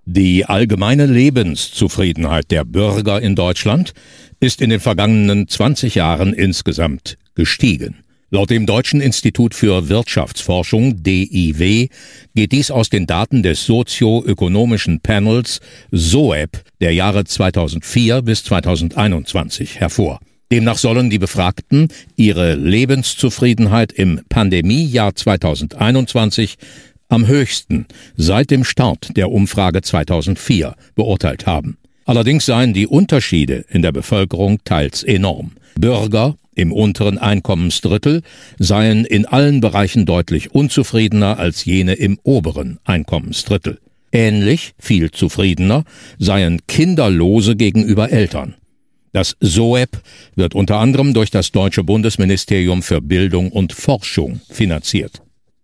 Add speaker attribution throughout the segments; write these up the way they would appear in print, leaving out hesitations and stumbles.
Speaker 1: Die allgemeine Lebenszufriedenheit der Bürger in Deutschland ist in den vergangenen 20 Jahren insgesamt gestiegen. Laut dem Deutschen Institut für Wirtschaftsforschung DIW geht dies aus den Daten des sozioökonomischen Panels SOEP der Jahre 2004 bis 2021 hervor. Demnach sollen die Befragten ihre Lebenszufriedenheit im Pandemiejahr 2021 am höchsten seit dem Start der Umfrage 2004 beurteilt haben. Allerdings seien die Unterschiede in der Bevölkerung teils enorm. Bürger im unteren Einkommensdrittel seien in allen Bereichen deutlich unzufriedener als jene im oberen Einkommensdrittel. Ähnlich viel zufriedener seien Kinderlose gegenüber Eltern. Das SOEP wird unter anderem durch das Deutsche Bundesministerium für Bildung und Forschung finanziert.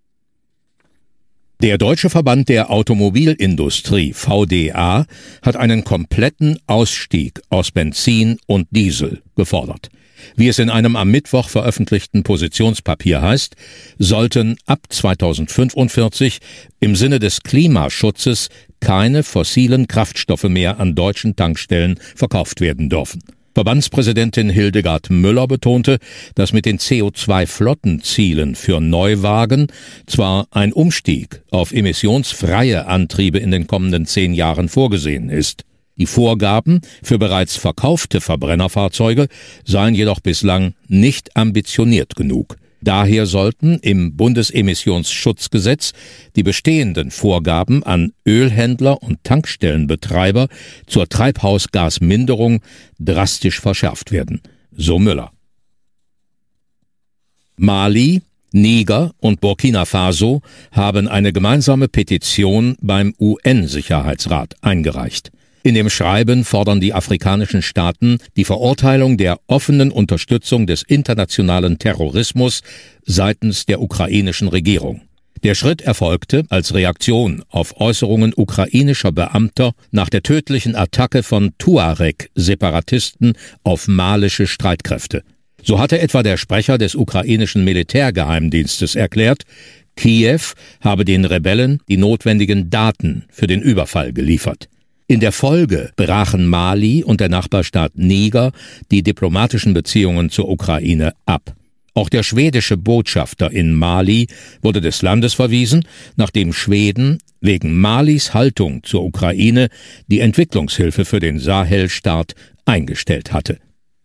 Speaker 1: Der Deutsche Verband der Automobilindustrie VDA hat einen kompletten Ausstieg aus Benzin und Diesel gefordert. Wie es in einem am Mittwoch veröffentlichten Positionspapier heißt, sollten ab 2045 im Sinne des Klimaschutzes keine fossilen Kraftstoffe mehr an deutschen Tankstellen verkauft werden dürfen. Verbandspräsidentin Hildegard Müller betonte, dass mit den CO2-Flottenzielen für Neuwagen zwar ein Umstieg auf emissionsfreie Antriebe in den kommenden 10 Jahren vorgesehen ist. Die Vorgaben für bereits verkaufte Verbrennerfahrzeuge seien jedoch bislang nicht ambitioniert genug. Daher sollten im Bundesemissionsschutzgesetz die bestehenden Vorgaben an Ölhändler und Tankstellenbetreiber zur Treibhausgasminderung drastisch verschärft werden, so Müller. Mali, Niger und Burkina Faso haben eine gemeinsame Petition beim UN-Sicherheitsrat eingereicht. In dem Schreiben fordern die afrikanischen Staaten die Verurteilung der offenen Unterstützung des internationalen Terrorismus seitens der ukrainischen Regierung. Der Schritt erfolgte als Reaktion auf Äußerungen ukrainischer Beamter nach der tödlichen Attacke von Tuareg-Separatisten auf malische Streitkräfte. So hatte etwa der Sprecher des ukrainischen Militärgeheimdienstes erklärt, Kiew habe den Rebellen die notwendigen Daten für den Überfall geliefert. In der Folge brachen Mali und der Nachbarstaat Niger die diplomatischen Beziehungen zur Ukraine ab. Auch der schwedische Botschafter in Mali wurde des Landes verwiesen, nachdem Schweden wegen Malis Haltung zur Ukraine die Entwicklungshilfe für den Sahelstaat eingestellt hatte.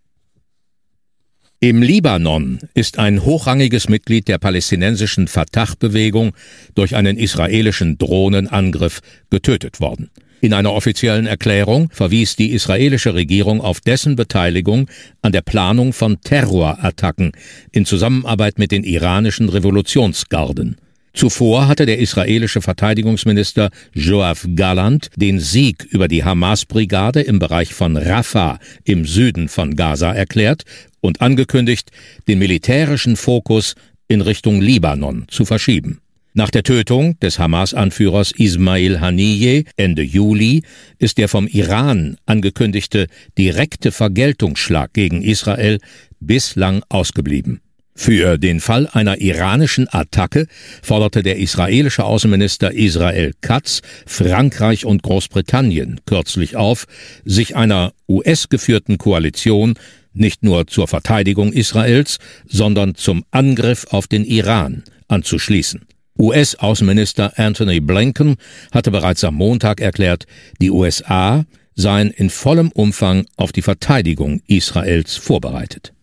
Speaker 1: Im Libanon ist ein hochrangiges Mitglied der palästinensischen Fatah-Bewegung durch einen israelischen Drohnenangriff getötet worden. In einer offiziellen Erklärung verwies die israelische Regierung auf dessen Beteiligung an der Planung von Terrorattacken in Zusammenarbeit mit den iranischen Revolutionsgarden. Zuvor hatte der israelische Verteidigungsminister Yoav Gallant den Sieg über die Hamas-Brigade im Bereich von Rafah im Süden von Gaza erklärt und angekündigt, den militärischen Fokus in Richtung Libanon zu verschieben. Nach der Tötung des Hamas-Anführers Ismail Haniyeh Ende Juli ist der vom Iran angekündigte direkte Vergeltungsschlag gegen Israel bislang ausgeblieben. Für den Fall einer iranischen Attacke forderte der israelische Außenminister Israel Katz Frankreich und Großbritannien kürzlich auf, sich einer US-geführten Koalition nicht nur zur Verteidigung Israels, sondern zum Angriff auf den Iran anzuschließen. US-Außenminister Antony Blinken hatte bereits am Montag erklärt, die USA seien in vollem Umfang auf die Verteidigung Israels vorbereitet.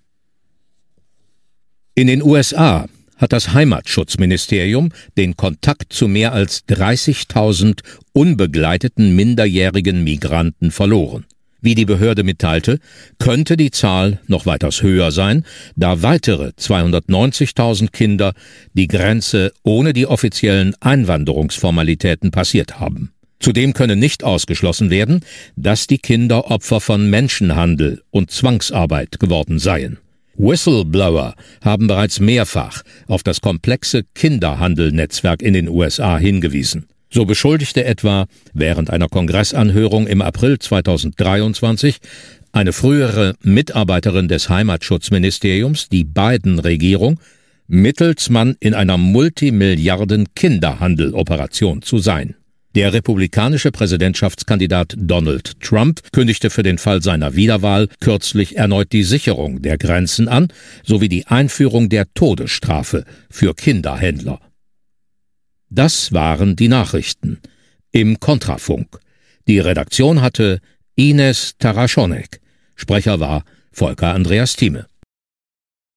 Speaker 1: In den USA hat das Heimatschutzministerium den Kontakt zu mehr als 30.000 unbegleiteten minderjährigen Migranten verloren. Wie die Behörde mitteilte, könnte die Zahl noch weitaus höher sein, da weitere 290.000 Kinder die Grenze ohne die offiziellen Einwanderungsformalitäten passiert haben. Zudem könne nicht ausgeschlossen werden, dass die Kinder Opfer von Menschenhandel und Zwangsarbeit geworden seien. Whistleblower haben bereits mehrfach auf das komplexe Kinderhandelnetzwerk in den USA hingewiesen. So beschuldigte etwa während einer Kongressanhörung im April 2023 eine frühere Mitarbeiterin des Heimatschutzministeriums die Biden-Regierung, Mittelsmann in einer Multimilliarden-Kinderhandeloperation zu sein. Der republikanische Präsidentschaftskandidat Donald Trump kündigte für den Fall seiner Wiederwahl kürzlich erneut die Sicherung der Grenzen an, sowie die Einführung der Todesstrafe für Kinderhändler. Das waren die Nachrichten im Kontrafunk. Die Redaktion hatte Ines Taraschonek. Sprecher war Volker Andreas Thieme.